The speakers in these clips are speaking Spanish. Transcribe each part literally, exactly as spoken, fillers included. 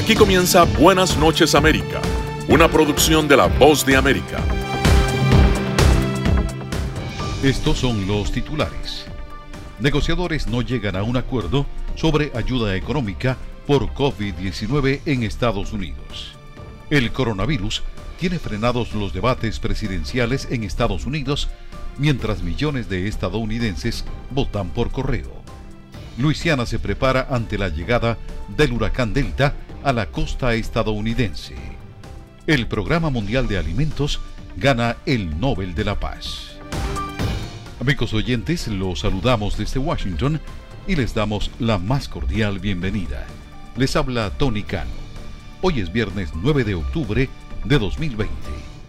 Aquí comienza Buenas noches América, una producción de La Voz de América. Estos son los titulares. Negociadores no llegan a un acuerdo sobre ayuda económica por COVID diecinueve en Estados Unidos. El coronavirus tiene frenados los debates presidenciales en Estados Unidos, mientras millones de estadounidenses votan por correo. Luisiana se prepara ante la llegada del huracán Delta a la costa estadounidense. El Programa Mundial de Alimentos gana el Nobel de la Paz. Amigos oyentes, los saludamos desde Washington y les damos la más cordial bienvenida. Les habla Tony Cano. Hoy es viernes nueve de octubre de dos mil veinte.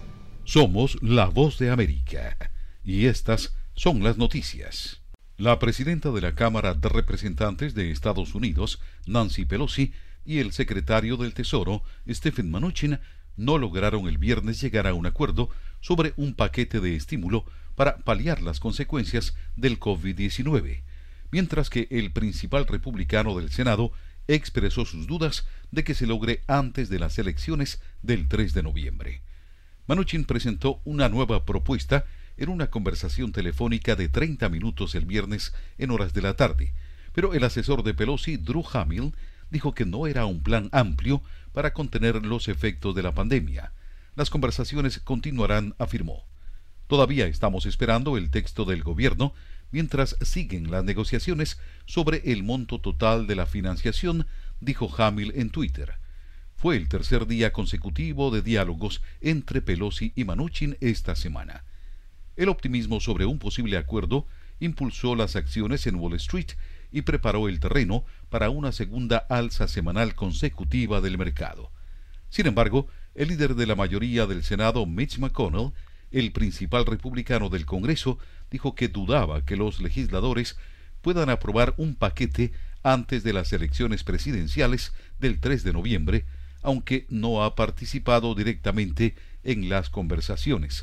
Somos La Voz de América y estas son las noticias. La presidenta de la Cámara de Representantes de Estados Unidos, Nancy Pelosi, y el secretario del Tesoro, Stephen Mnuchin, no lograron el viernes llegar a un acuerdo sobre un paquete de estímulo para paliar las consecuencias del COVID diecinueve, mientras que el principal republicano del Senado expresó sus dudas de que se logre antes de las elecciones del tres de noviembre. Mnuchin presentó una nueva propuesta en una conversación telefónica de treinta minutos el viernes en horas de la tarde, pero el asesor de Pelosi, Drew Hamill, dijo que no era un plan amplio para contener los efectos de la pandemia. Las conversaciones continuarán, afirmó. Todavía estamos esperando el texto del gobierno mientras siguen las negociaciones sobre el monto total de la financiación, dijo Hamill en Twitter. Fue el tercer día consecutivo de diálogos entre Pelosi y Mnuchin esta semana. El optimismo sobre un posible acuerdo impulsó las acciones en Wall Street y preparó el terreno para una segunda alza semanal consecutiva del mercado. Sin embargo, el líder de la mayoría del Senado, Mitch McConnell, el principal republicano del Congreso, dijo que dudaba que los legisladores puedan aprobar un paquete antes de las elecciones presidenciales del tres de noviembre, aunque no ha participado directamente en las conversaciones.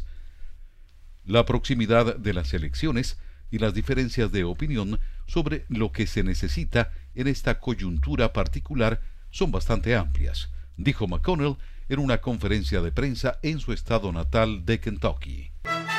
La proximidad de las elecciones y las diferencias de opinión sobre lo que se necesita en esta coyuntura particular son bastante amplias, dijo McConnell en una conferencia de prensa en su estado natal de Kentucky.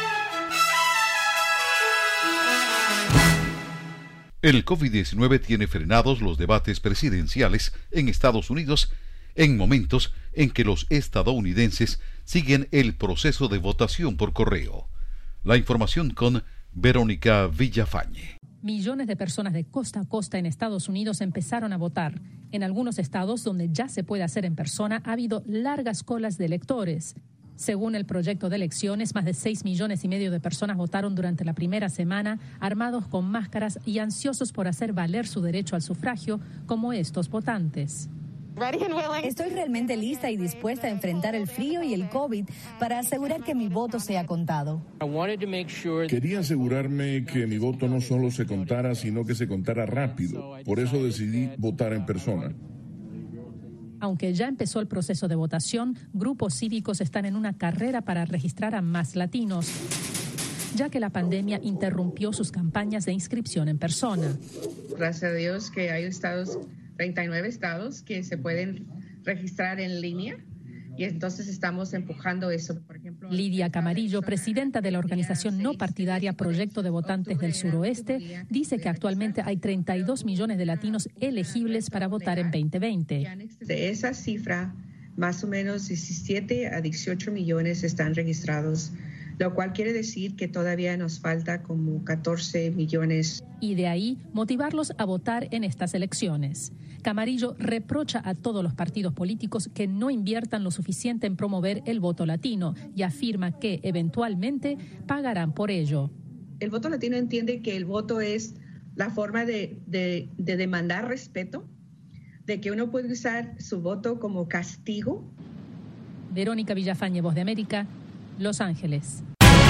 El COVID diecinueve tiene frenados los debates presidenciales en Estados Unidos en momentos en que los estadounidenses siguen el proceso de votación por correo. La información con Verónica Villafañe. Millones de personas de costa a costa en Estados Unidos empezaron a votar. En algunos estados donde ya se puede hacer en persona ha habido largas colas de electores. Según el proyecto de elecciones, más de seis millones y medio de personas votaron durante la primera semana, armados con máscaras y ansiosos por hacer valer su derecho al sufragio, como estos votantes. Estoy realmente lista y dispuesta a enfrentar el frío y el COVID para asegurar que mi voto sea contado. Quería asegurarme que mi voto no solo se contara, sino que se contara rápido. Por eso decidí votar en persona. Aunque ya empezó el proceso de votación, grupos cívicos están en una carrera para registrar a más latinos, ya que la pandemia interrumpió sus campañas de inscripción en persona. Gracias a Dios que hay estados, treinta y nueve estados que se pueden registrar en línea y entonces estamos empujando eso. Por ejemplo, Lidia Camarillo, presidenta de la organización no partidaria Proyecto de Votantes del Suroeste, dice que actualmente hay treinta y dos millones de latinos elegibles para votar en veinte veinte. De esa cifra, más o menos diecisiete a dieciocho millones están registrados, lo cual quiere decir que todavía nos falta como catorce millones. Y de ahí motivarlos a votar en estas elecciones. Camarillo reprocha a todos los partidos políticos que no inviertan lo suficiente en promover el voto latino y afirma que eventualmente pagarán por ello. El voto latino entiende que el voto es la forma de, de, de demandar respeto, de que uno puede usar su voto como castigo. Verónica Villafañe, Voz de América, Los Ángeles.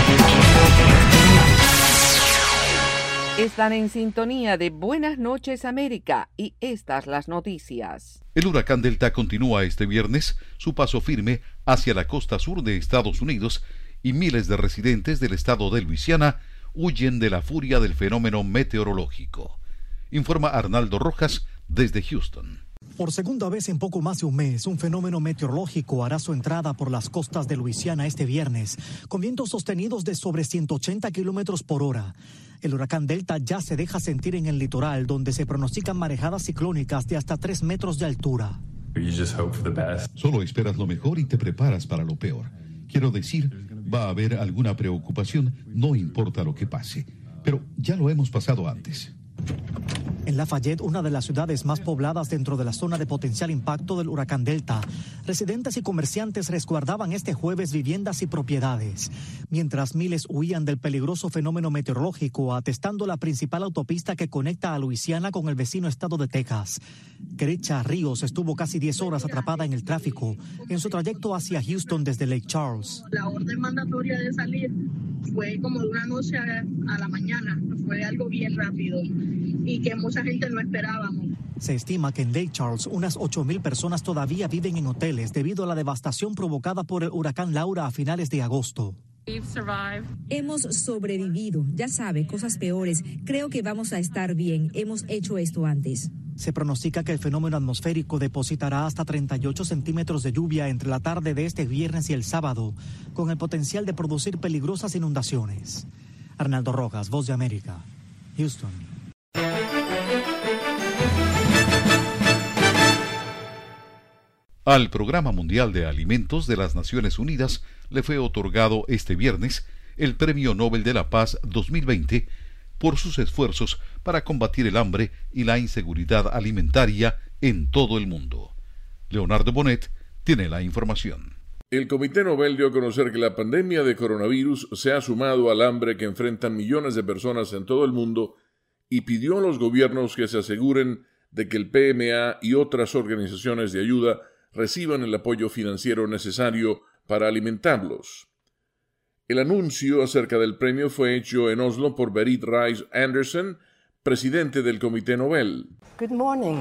Están en sintonía de Buenas noches América y estas las noticias. El huracán Delta continúa este viernes su paso firme hacia la costa sur de Estados Unidos y miles de residentes del estado de Luisiana huyen de la furia del fenómeno meteorológico. Informa Arnaldo Rojas desde Houston. Por segunda vez en poco más de un mes, un fenómeno meteorológico hará su entrada por las costas de Luisiana este viernes, con vientos sostenidos de sobre ciento ochenta kilómetros por hora. El huracán Delta ya se deja sentir en el litoral, donde se pronostican marejadas ciclónicas de hasta tres metros de altura. Solo esperas lo mejor y te preparas para lo peor. Quiero decir, va a haber alguna preocupación, no importa lo que pase. Pero ya lo hemos pasado antes. En Lafayette, una de las ciudades más pobladas dentro de la zona de potencial impacto del huracán Delta, residentes y comerciantes resguardaban este jueves viviendas y propiedades, mientras miles huían del peligroso fenómeno meteorológico, atestando la principal autopista que conecta a Luisiana con el vecino estado de Texas. Kerecha Ríos estuvo casi diez horas atrapada en el tráfico en su trayecto hacia Houston desde Lake Charles. La orden mandatoria de salir fue como de una noche a, a la mañana, fue algo bien rápido y que mucha gente no esperábamos. Se estima que en Lake Charles unas ocho mil personas todavía viven en hoteles debido a la devastación provocada por el huracán Laura a finales de agosto. Hemos sobrevivido, ya sabe, cosas peores. Creo que vamos a estar bien. Hemos hecho esto antes. Se pronostica que el fenómeno atmosférico depositará hasta treinta y ocho centímetros de lluvia entre la tarde de este viernes y el sábado, con el potencial de producir peligrosas inundaciones. Arnaldo Rojas, Voz de América, Houston. Al Programa Mundial de Alimentos de las Naciones Unidas le fue otorgado este viernes el Premio Nobel de la Paz dos mil veinte por sus esfuerzos para combatir el hambre y la inseguridad alimentaria en todo el mundo. Leonardo Bonet tiene la información. El Comité Nobel dio a conocer que la pandemia de coronavirus se ha sumado al hambre que enfrentan millones de personas en todo el mundo y pidió a los gobiernos que se aseguren de que el P M A y otras organizaciones de ayuda reciban el apoyo financiero necesario para alimentarlos. El anuncio acerca del premio fue hecho en Oslo por Berit Reiss-Andersen, presidente del Comité Nobel. Good morning.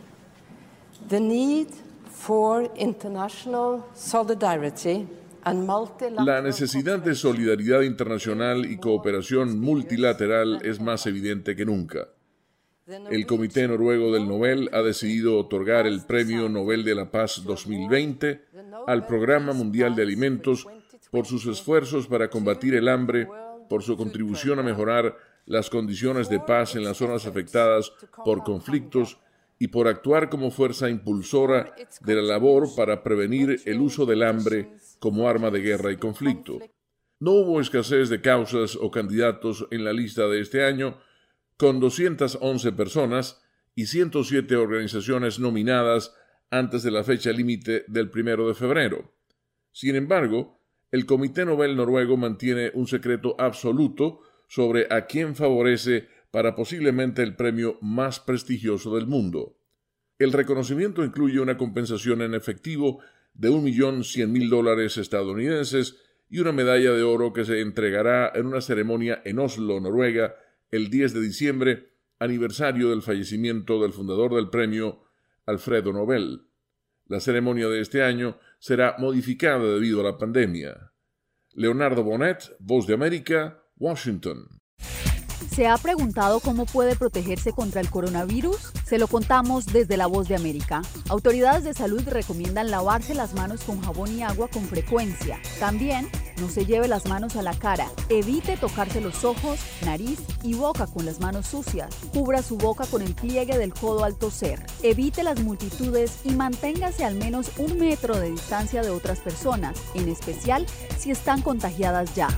The need for international solidarity and multilateral... La necesidad de solidaridad internacional y cooperación multilateral es más evidente que nunca. El Comité Noruego del Nobel ha decidido otorgar el Premio Nobel de la Paz dos mil veinte al Programa Mundial de Alimentos por sus esfuerzos para combatir el hambre, por su contribución a mejorar las condiciones de paz en las zonas afectadas por conflictos y por actuar como fuerza impulsora de la labor para prevenir el uso del hambre como arma de guerra y conflicto. No hubo escasez de causas o candidatos en la lista de este año, con doscientas once personas y ciento siete organizaciones nominadas antes de la fecha límite del primero de febrero. Sin embargo, el Comité Nobel noruego mantiene un secreto absoluto sobre a quién favorece para posiblemente el premio más prestigioso del mundo. El reconocimiento incluye una compensación en efectivo de un millón cien mil dólares estadounidenses y una medalla de oro que se entregará en una ceremonia en Oslo, Noruega, el diez de diciembre, aniversario del fallecimiento del fundador del premio, Alfredo Nobel. La ceremonia de este año será modificada debido a la pandemia. Leonardo Bonet, Voz de América, Washington. ¿Se ha preguntado cómo puede protegerse contra el coronavirus? Se lo contamos desde La Voz de América. Autoridades de salud recomiendan lavarse las manos con jabón y agua con frecuencia. También, no se lleve las manos a la cara. Evite tocarse los ojos, nariz y boca con las manos sucias. Cubra su boca con el pliegue del codo al toser. Evite las multitudes y manténgase al menos un metro de distancia de otras personas, en especial si están contagiadas ya.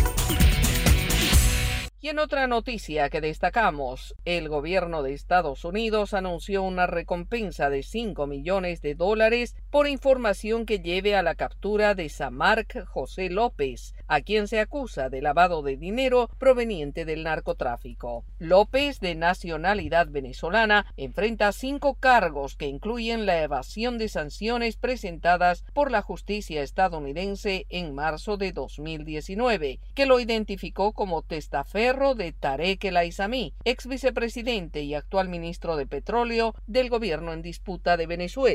Y en otra noticia que destacamos, el gobierno de Estados Unidos anunció una recompensa de cinco millones de dólares por información que lleve a la captura de Samark José López, a quien se acusa de lavado de dinero proveniente del narcotráfico. López, de nacionalidad venezolana, enfrenta cinco cargos que incluyen la evasión de sanciones presentadas por la justicia estadounidense en marzo de dos mil diecinueve, que lo identificó como testaferro de Tarek El Aizami, ex vicepresidente y actual ministro de Petróleo del gobierno en disputa de Venezuela.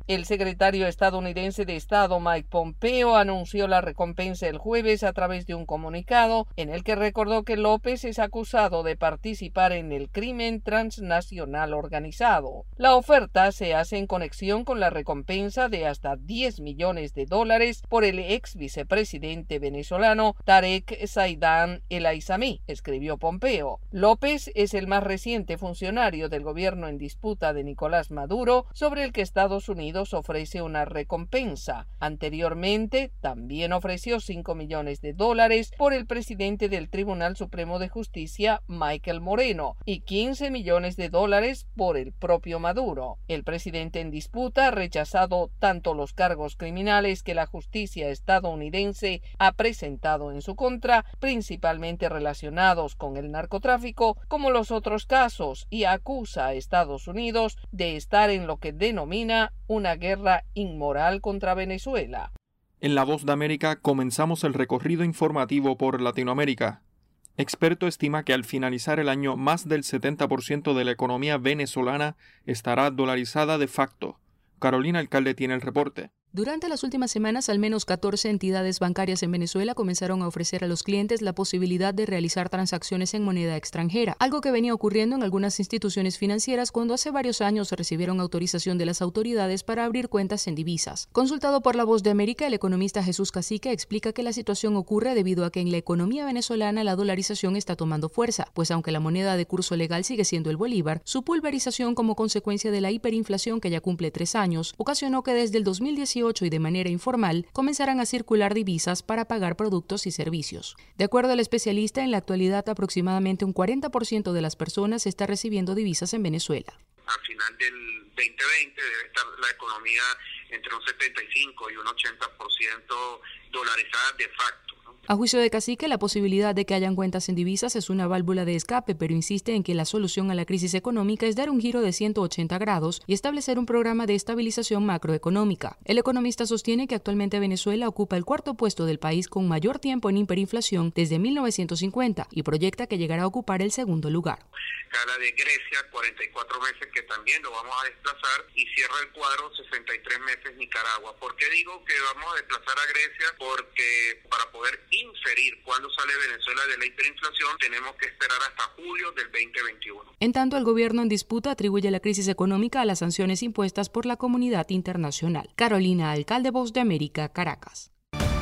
El secretario estadounidense de Estado Mike Pompeo anunció la recompensa el jueves a través de un comunicado en el que recordó que López es acusado de participar en el crimen transnacional organizado. La oferta se hace en conexión con la recompensa de hasta diez millones de dólares por el ex vicepresidente venezolano Tarek Zaidan El Aizami, escribió Pompeo. López es el más reciente funcionario del gobierno en disputa de Nicolás Maduro, sobre el que Estados Unidos ofrece una recompensa. Anteriormente, también ofreció cinco millones de dólares por el presidente del Tribunal Supremo de Justicia, Michael Moreno, y quince millones de dólares por el propio Maduro. El presidente en disputa ha rechazado tanto los cargos criminales que la justicia estadounidense ha presentado en su contra, principalmente relacionados con el narcotráfico, como los otros casos, y acusa a Estados Unidos de estar en lo que denomina una guerra inmoral contra Venezuela. En La Voz de América comenzamos el recorrido informativo por Latinoamérica. Experto estima que al finalizar el año más del setenta por ciento de la economía venezolana estará dolarizada de facto. Carolina Alcalde tiene el reporte. Durante las últimas semanas, al menos catorce entidades bancarias en Venezuela comenzaron a ofrecer a los clientes la posibilidad de realizar transacciones en moneda extranjera, algo que venía ocurriendo en algunas instituciones financieras cuando hace varios años recibieron autorización de las autoridades para abrir cuentas en divisas. Consultado por La Voz de América, el economista Jesús Cacique explica que la situación ocurre debido a que en la economía venezolana la dolarización está tomando fuerza, pues aunque la moneda de curso legal sigue siendo el bolívar, su pulverización como consecuencia de la hiperinflación que ya cumple tres años, ocasionó que desde el dos mil dieciocho y de manera informal comenzarán a circular divisas para pagar productos y servicios. De acuerdo al especialista, en la actualidad aproximadamente un cuarenta por ciento de las personas está recibiendo divisas en Venezuela. Al final del veinte veinte debe estar la economía entre un setenta y cinco y un ochenta por ciento dolarizada de facto. A juicio de Cacique, la posibilidad de que hayan cuentas en divisas es una válvula de escape, pero insiste en que la solución a la crisis económica es dar un giro de ciento ochenta grados y establecer un programa de estabilización macroeconómica. El economista sostiene que actualmente Venezuela ocupa el cuarto puesto del país con mayor tiempo en hiperinflación desde mil novecientos cincuenta y proyecta que llegará a ocupar el segundo lugar. Cala de Grecia, cuarenta y cuatro meses, que también lo vamos a desplazar, y cierra el cuadro sesenta y tres meses Nicaragua. ¿Por qué digo que vamos a desplazar a Grecia? Porque para poder inferir cuándo sale Venezuela de la hiperinflación tenemos que esperar hasta julio del veinte veintiuno. En tanto, el gobierno en disputa atribuye la crisis económica a las sanciones impuestas por la comunidad internacional. Carolina Alcalde, Voz de América, Caracas.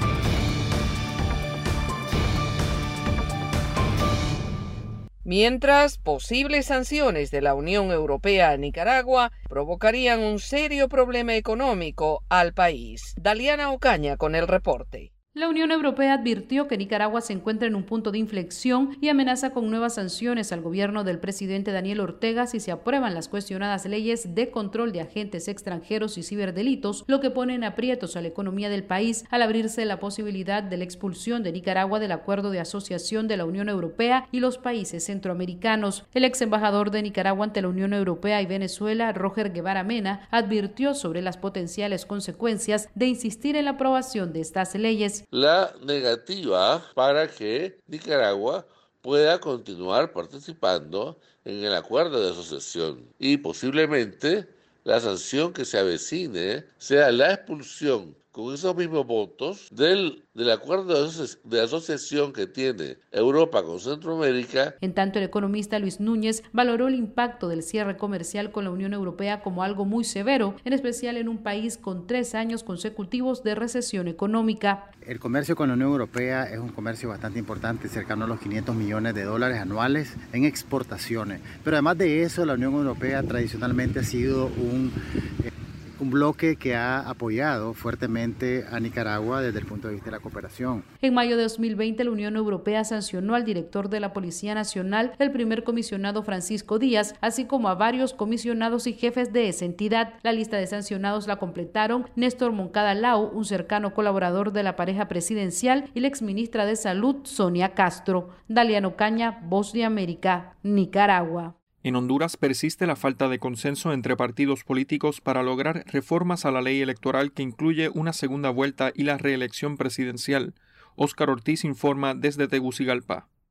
Mientras, posibles sanciones de la Unión Europea a Nicaragua provocarían un serio problema económico al país. Daliana Ocaña con el reporte. La Unión Europea advirtió que Nicaragua se encuentra en un punto de inflexión y amenaza con nuevas sanciones al gobierno del presidente Daniel Ortega si se aprueban las cuestionadas leyes de control de agentes extranjeros y ciberdelitos, lo que pone en aprietos a la economía del país al abrirse la posibilidad de la expulsión de Nicaragua del acuerdo de asociación de la Unión Europea y los países centroamericanos. El ex embajador de Nicaragua ante la Unión Europea y Venezuela, Roger Guevara Mena, advirtió sobre las potenciales consecuencias de insistir en la aprobación de estas leyes. La negativa para que Nicaragua pueda continuar participando en el acuerdo de asociación y posiblemente la sanción que se avecine sea la expulsión con esos mismos votos del, del acuerdo de asociación que tiene Europa con Centroamérica. En tanto, el economista Luis Núñez valoró el impacto del cierre comercial con la Unión Europea como algo muy severo, en especial en un país con tres años consecutivos de recesión económica. El comercio con la Unión Europea es un comercio bastante importante, cercano a los quinientos millones de dólares anuales en exportaciones. Pero además de eso, la Unión Europea tradicionalmente ha sido un... Eh, un bloque que ha apoyado fuertemente a Nicaragua desde el punto de vista de la cooperación. En mayo de dos mil veinte, la Unión Europea sancionó al director de la Policía Nacional, el primer comisionado Francisco Díaz, así como a varios comisionados y jefes de esa entidad. La lista de sancionados la completaron Néstor Moncada Lau, un cercano colaborador de la pareja presidencial, y la exministra de Salud, Sonia Castro. Daliano Caña, Voz de América, Nicaragua. En Honduras persiste la falta de consenso entre partidos políticos para lograr reformas a la ley electoral que incluye una segunda vuelta y la reelección presidencial. Óscar Ortiz informa desde Tegucigalpa.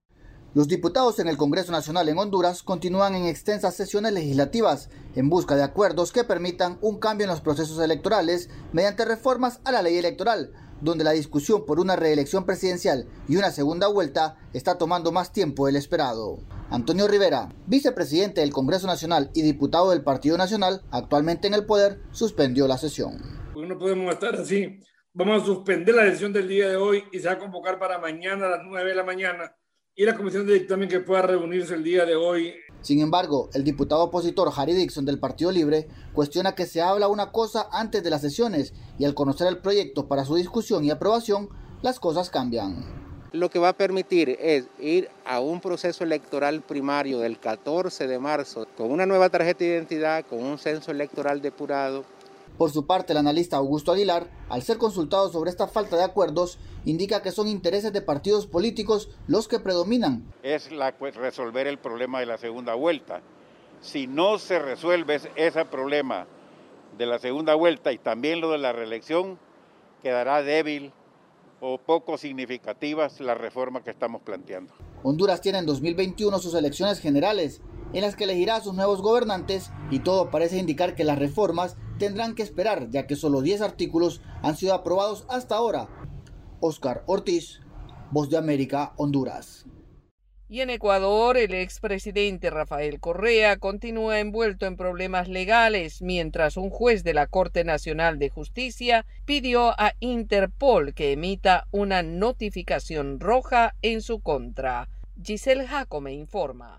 Los diputados en el Congreso Nacional en Honduras continúan en extensas sesiones legislativas en busca de acuerdos que permitan un cambio en los procesos electorales mediante reformas a la ley electoral, donde la discusión por una reelección presidencial y una segunda vuelta está tomando más tiempo del esperado. Antonio Rivera, vicepresidente del Congreso Nacional y diputado del Partido Nacional, actualmente en el poder, suspendió la sesión. Porque no podemos estar así. Vamos a suspender la sesión del día de hoy y se va a convocar para mañana a las nueve de la mañana. Y la comisión de dictamen que pueda reunirse el día de hoy. Sin embargo, el diputado opositor Harry Dixon del Partido Libre cuestiona que se habla una cosa antes de las sesiones y al conocer el proyecto para su discusión y aprobación, las cosas cambian. Lo que va a permitir es ir a un proceso electoral primario del catorce de marzo con una nueva tarjeta de identidad, con un censo electoral depurado. Por su parte, el analista Augusto Aguilar, al ser consultado sobre esta falta de acuerdos, indica que son intereses de partidos políticos los que predominan. Es la, pues, resolver el problema de la segunda vuelta. Si no se resuelve ese problema de la segunda vuelta y también lo de la reelección, quedará débil o poco significativas la reforma que estamos planteando. Honduras tiene en dos mil veintiuno sus elecciones generales, en las que elegirá a sus nuevos gobernantes, y todo parece indicar que las reformas tendrán que esperar, ya que solo diez artículos han sido aprobados hasta ahora. Oscar Ortiz, Voz de América, Honduras. Y en Ecuador, el expresidente Rafael Correa continúa envuelto en problemas legales, mientras un juez de la Corte Nacional de Justicia pidió a Interpol que emita una notificación roja en su contra. Giselle Jacome informa.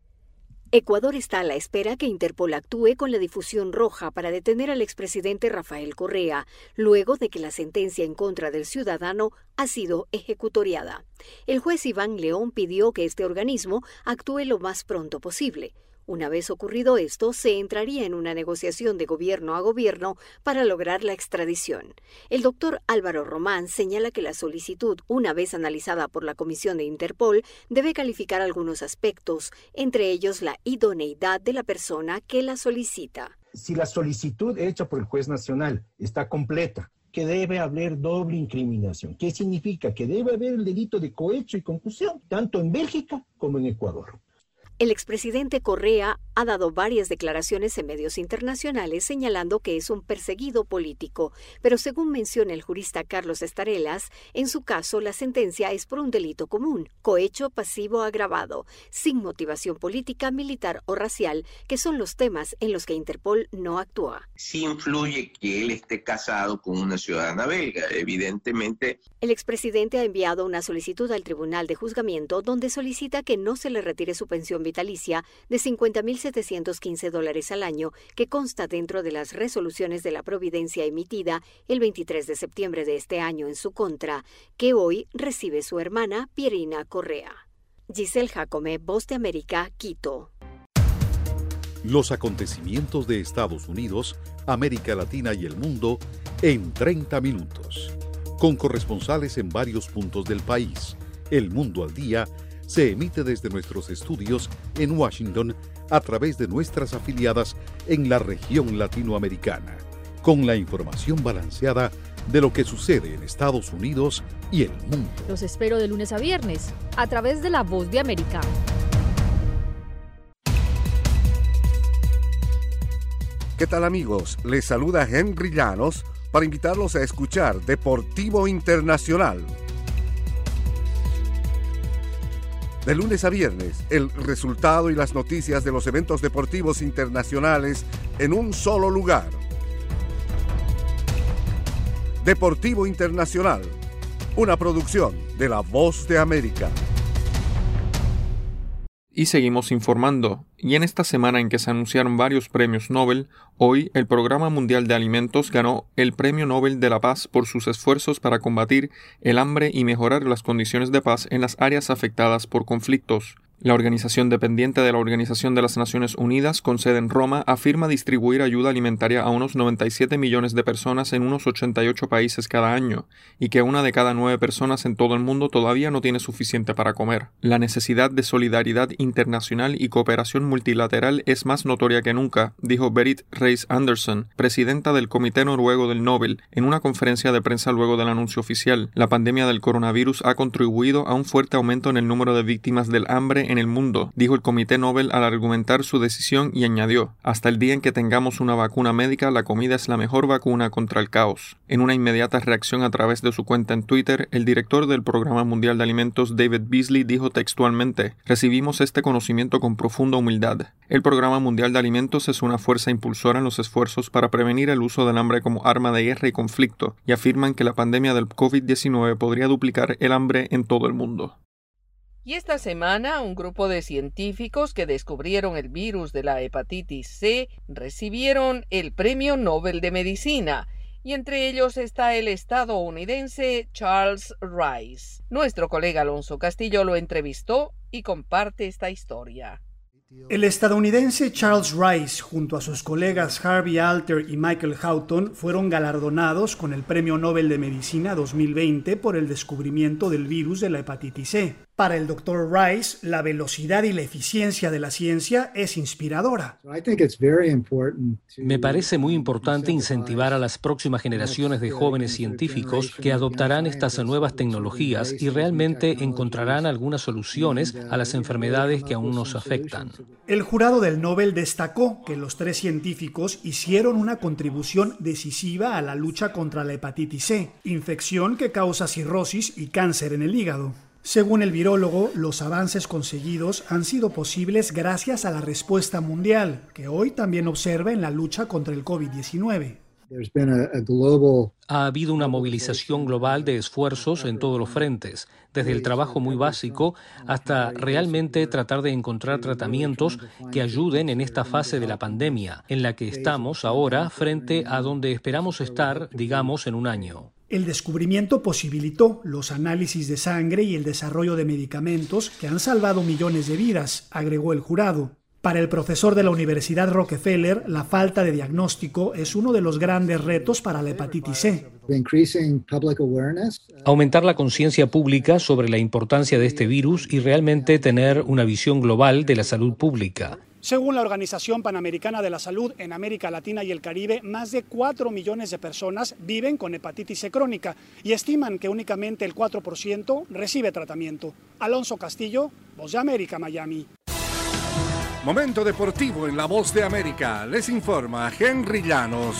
Ecuador está a la espera que Interpol actúe con la difusión roja para detener al expresidente Rafael Correa, luego de que la sentencia en contra del ciudadano ha sido ejecutoriada. El juez Iván León pidió que este organismo actúe lo más pronto posible. Una vez ocurrido esto, se entraría en una negociación de gobierno a gobierno para lograr la extradición. El doctor Álvaro Román señala que la solicitud, una vez analizada por la Comisión de Interpol, debe calificar algunos aspectos, entre ellos la idoneidad de la persona que la solicita. Si la solicitud hecha por el juez nacional está completa, que debe haber doble incriminación. ¿Qué significa? Que debe haber el delito de cohecho y concusión, tanto en Bélgica como en Ecuador. El expresidente Correa ha dado varias declaraciones en medios internacionales señalando que es un perseguido político, pero según menciona el jurista Carlos Estarelas, en su caso la sentencia es por un delito común, cohecho pasivo agravado, sin motivación política, militar o racial, que son los temas en los que Interpol no actúa. Sí influye que él esté casado con una ciudadana belga, evidentemente. El expresidente ha enviado una solicitud al Tribunal de Juzgamiento donde solicita que no se le retire su pensión vitalicia de cincuenta mil setecientos quince dólares al año, que consta dentro de las resoluciones de la Providencia emitida el veintitrés de septiembre de este año en su contra, que hoy recibe su hermana Pierina Correa. Giselle Jacome, Voz de América, Quito. Los acontecimientos de Estados Unidos, América Latina y el mundo en treinta minutos. Con corresponsales en varios puntos del país. El Mundo al Día se emite desde nuestros estudios en Washington a través de nuestras afiliadas en la región latinoamericana, con la información balanceada de lo que sucede en Estados Unidos y el mundo. Los espero de lunes a viernes a través de La Voz de América. ¿Qué tal, amigos? Les saluda Henry Llanos para invitarlos a escuchar Deportivo Internacional. De lunes a viernes, el resultado y las noticias de los eventos deportivos internacionales en un solo lugar. Deportivo Internacional, una producción de La Voz de América. Y seguimos informando, y en esta semana en que se anunciaron varios premios Nobel, hoy el Programa Mundial de Alimentos ganó el Premio Nobel de la Paz por sus esfuerzos para combatir el hambre y mejorar las condiciones de paz en las áreas afectadas por conflictos. La organización dependiente de la Organización de las Naciones Unidas, con sede en Roma, afirma distribuir ayuda alimentaria a unos noventa y siete millones de personas en unos ochenta y ocho países cada año, y que una de cada nueve personas en todo el mundo todavía no tiene suficiente para comer. La necesidad de solidaridad internacional y cooperación multilateral es más notoria que nunca, dijo Berit Reiss-Andersen, presidenta del Comité Noruego del Nobel, en una conferencia de prensa luego del anuncio oficial. La pandemia del coronavirus ha contribuido a un fuerte aumento en el número de víctimas del hambre en el mundo, dijo el Comité Nobel al argumentar su decisión y añadió: hasta el día en que tengamos una vacuna médica, la comida es la mejor vacuna contra el caos. En una inmediata reacción a través de su cuenta en Twitter, el director del Programa Mundial de Alimentos, David Beasley, dijo textualmente: recibimos este conocimiento con profunda humildad. El Programa Mundial de Alimentos es una fuerza impulsora en los esfuerzos para prevenir el uso del hambre como arma de guerra y conflicto, y afirman que la pandemia del COVID diecinueve podría duplicar el hambre en todo el mundo. Y esta semana, un grupo de científicos que descubrieron el virus de la hepatitis C recibieron el Premio Nobel de Medicina, y entre ellos está el estadounidense Charles Rice. Nuestro colega Alonso Castillo lo entrevistó y comparte esta historia. El estadounidense Charles Rice, junto a sus colegas Harvey Alter y Michael Houghton, fueron galardonados con el Premio Nobel de Medicina dos mil veinte por el descubrimiento del virus de la hepatitis C. Para el doctor Rice, la velocidad y la eficiencia de la ciencia es inspiradora. Me parece muy importante incentivar a las próximas generaciones de jóvenes científicos que adoptarán estas nuevas tecnologías y realmente encontrarán algunas soluciones a las enfermedades que aún nos afectan. El jurado del Nobel destacó que los tres científicos hicieron una contribución decisiva a la lucha contra la hepatitis C, infección que causa cirrosis y cáncer en el hígado. Según el virólogo, los avances conseguidos han sido posibles gracias a la respuesta mundial, que hoy también observa en la lucha contra el COVID diecinueve. Ha habido una movilización global de esfuerzos en todos los frentes, desde el trabajo muy básico hasta realmente tratar de encontrar tratamientos que ayuden en esta fase de la pandemia, en la que estamos ahora frente a donde esperamos estar, digamos, en un año. El descubrimiento posibilitó los análisis de sangre y el desarrollo de medicamentos que han salvado millones de vidas, agregó el jurado. Para el profesor de la Universidad Rockefeller, la falta de diagnóstico es uno de los grandes retos para la hepatitis C. Aumentar la conciencia pública sobre la importancia de este virus y realmente tener una visión global de la salud pública. Según la Organización Panamericana de la Salud, en América Latina y el Caribe, más de cuatro millones de personas viven con hepatitis C crónica y estiman que únicamente el cuatro por ciento recibe tratamiento. Alonso Castillo, Voz de América, Miami. Momento deportivo en La Voz de América. Les informa Henry Llanos.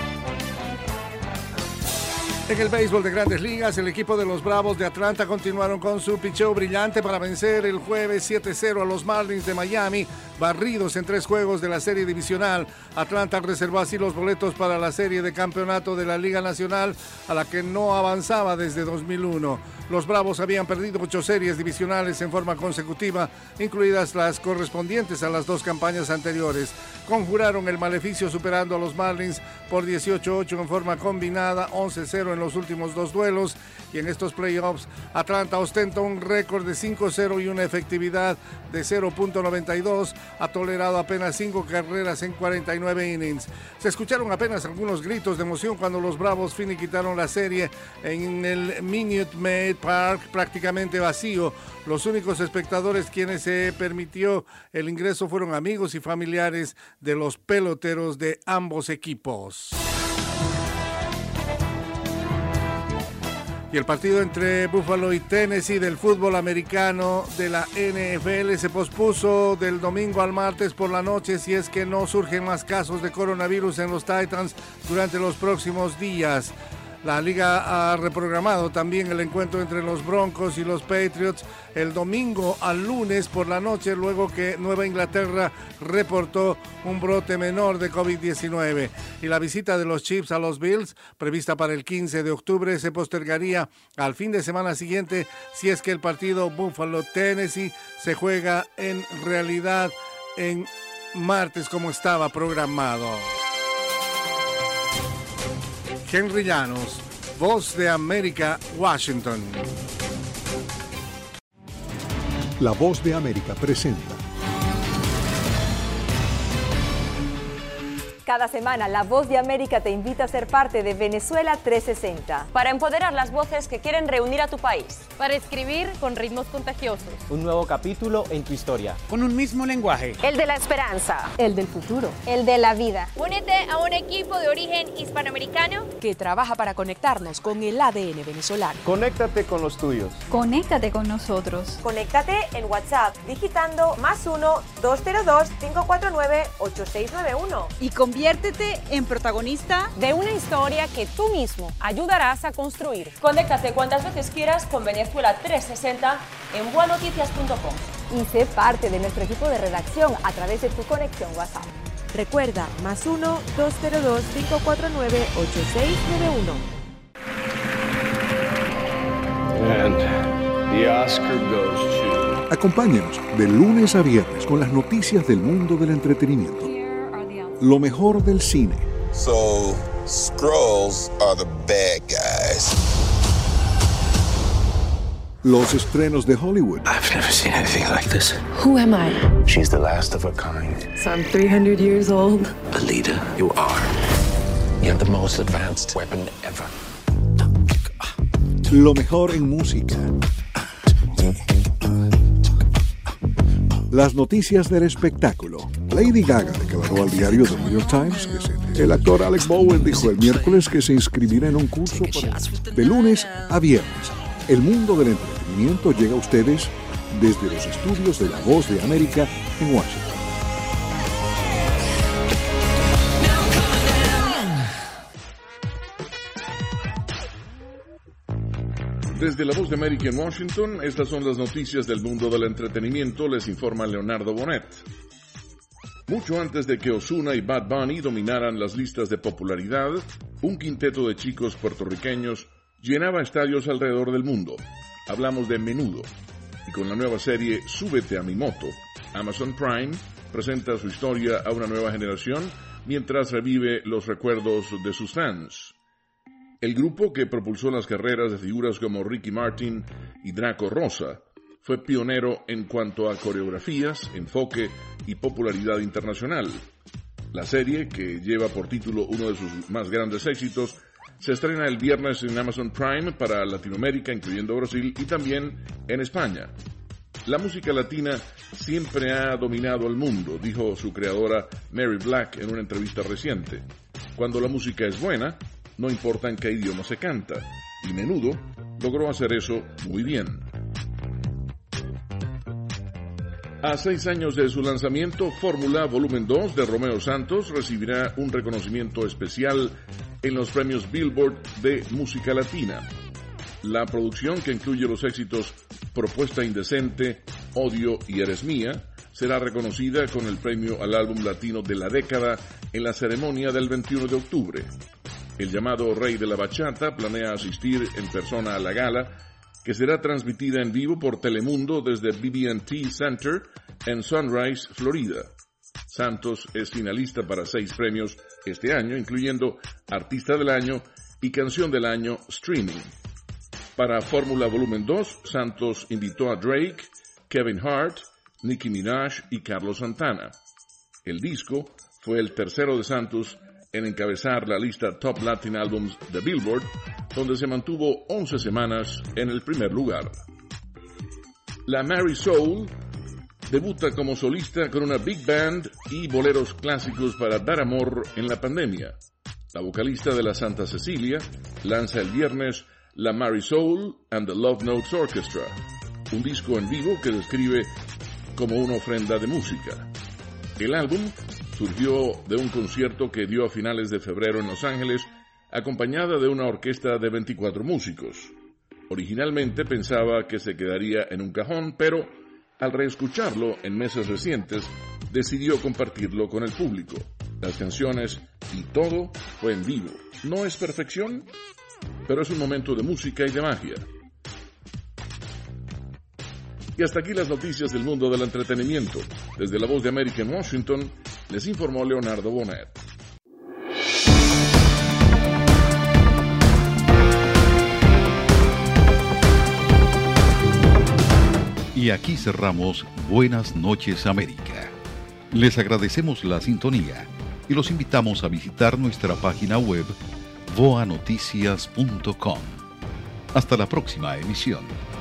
En el béisbol de Grandes Ligas, el equipo de los Bravos de Atlanta continuaron con su picheo brillante para vencer el jueves siete cero a los Marlins de Miami, barridos en tres juegos de la serie divisional. Atlanta reservó así los boletos para la serie de campeonato de la Liga Nacional, a la que no avanzaba desde dos mil uno. Los Bravos habían perdido ocho series divisionales en forma consecutiva, incluidas las correspondientes a las dos campañas anteriores. Conjuraron el maleficio superando a los Marlins por dieciocho ocho en forma combinada, once cero en los últimos dos duelos, y en estos playoffs Atlanta ostenta un récord de cinco cero y una efectividad de cero punto noventa y dos, ha tolerado apenas cinco carreras en cuarenta y nueve innings. Se escucharon apenas algunos gritos de emoción cuando los Bravos finiquitaron la serie en el Minute Maid Park prácticamente vacío. Los únicos espectadores quienes se permitió el ingreso fueron amigos y familiares de los peloteros de ambos equipos. Y el partido entre Buffalo y Tennessee del fútbol americano de la N F L se pospuso del domingo al martes por la noche si es que no surgen más casos de coronavirus en los Titans durante los próximos días. La liga ha reprogramado también el encuentro entre los Broncos y los Patriots el domingo al lunes por la noche, luego que Nueva Inglaterra reportó un brote menor de COVID diecinueve. Y la visita de los Chiefs a los Bills, prevista para el quince de octubre, se postergaría al fin de semana siguiente si es que el partido Buffalo-Tennessee se juega en realidad en martes como estaba programado. Henry Llanos, Voz de América, Washington. La Voz de América presenta. Cada semana, La Voz de América te invita a ser parte de Venezuela trescientos sesenta. Para empoderar las voces que quieren reunir a tu país. Para escribir con ritmos contagiosos. Un nuevo capítulo en tu historia. Con un mismo lenguaje. El de la esperanza. El del futuro. El de la vida. Únete a un equipo de origen hispanoamericano que trabaja para conectarnos con el A D N venezolano. Conéctate con los tuyos. Conéctate con nosotros. Conéctate en WhatsApp digitando más uno, dos cero dos, cinco cuatro nueve, ocho seis nueve uno. Y conviértete en protagonista de una historia que tú mismo ayudarás a construir. Conéctate cuantas veces quieras con Venezuela trescientos sesenta en bua noticias punto com. Y sé parte de nuestro equipo de redacción a través de tu conexión WhatsApp. Recuerda, más uno, dos cero dos, cinco cuatro nueve, ocho seis nueve uno. And the Oscar goes to... Acompáñenos de lunes a viernes con las noticias del mundo del entretenimiento. Lo mejor del cine. So, Skrulls are the bad guys. Los estrenos de Hollywood. I've never seen anything like this. Who am I? She's the last of her kind. So I'm three hundred years old. Alita, you are. You have the most advanced weapon ever. Lo mejor en música. Las noticias del espectáculo. Lady Gaga declaró al diario The New York Times que se... El actor Alec Bowen dijo el miércoles que se inscribirá en un curso para... de lunes a viernes. El mundo del entretenimiento llega a ustedes desde los estudios de La Voz de América en Washington. Desde La Voz de América en Washington, estas son las noticias del mundo del entretenimiento, les informa Leonardo Bonet. Mucho antes de que Ozuna y Bad Bunny dominaran las listas de popularidad, un quinteto de chicos puertorriqueños llenaba estadios alrededor del mundo. Hablamos de Menudo. Y con la nueva serie Súbete a mi moto, Amazon Prime presenta su historia a una nueva generación mientras revive los recuerdos de sus fans. El grupo que propulsó las carreras de figuras como Ricky Martin y Draco Rosa fue pionero en cuanto a coreografías, enfoque y popularidad internacional. La serie, que lleva por título uno de sus más grandes éxitos, se estrena el viernes en Amazon Prime para Latinoamérica, incluyendo Brasil, y también en España. La música latina siempre ha dominado el mundo, dijo su creadora Mary Black en una entrevista reciente. Cuando la música es buena, no importa en qué idioma se canta, y Menudo logró hacer eso muy bien. A seis años de su lanzamiento, Fórmula Volumen dos de Romeo Santos recibirá un reconocimiento especial en los premios Billboard de música latina. La producción, que incluye los éxitos Propuesta Indecente, Odio y Eres Mía, será reconocida con el premio al álbum latino de la década en la ceremonia del veintiuno de octubre. El llamado Rey de la Bachata planea asistir en persona a la gala, que será transmitida en vivo por Telemundo desde B B and T Center en Sunrise, Florida. Santos es finalista para seis premios este año, incluyendo Artista del Año y Canción del Año Streaming. Para Fórmula Volumen dos, Santos invitó a Drake, Kevin Hart, Nicki Minaj y Carlos Santana. El disco fue el tercero de Santos en encabezar la lista Top Latin Albums de Billboard, donde se mantuvo once semanas en el primer lugar. La Mary Soul debuta como solista con una big band y boleros clásicos para dar amor en la pandemia. La vocalista de la Santa Cecilia lanza el viernes La Mary Soul and the Love Notes Orchestra, un disco en vivo que describe como una ofrenda de música. El álbum surgió de un concierto que dio a finales de febrero en Los Ángeles, acompañada de una orquesta de veinticuatro músicos. Originalmente pensaba que se quedaría en un cajón, pero al reescucharlo en meses recientes, decidió compartirlo con el público. Las canciones y todo fue en vivo. No es perfección, pero es un momento de música y de magia. Y hasta aquí las noticias del mundo del entretenimiento. Desde La Voz de América en Washington, les informó Leonardo Bonet. Y Y aquí cerramos Buenas noches América. Les agradecemos la sintonía y los invitamos a visitar nuestra página web voa noticias punto com. Hasta la próxima emisión.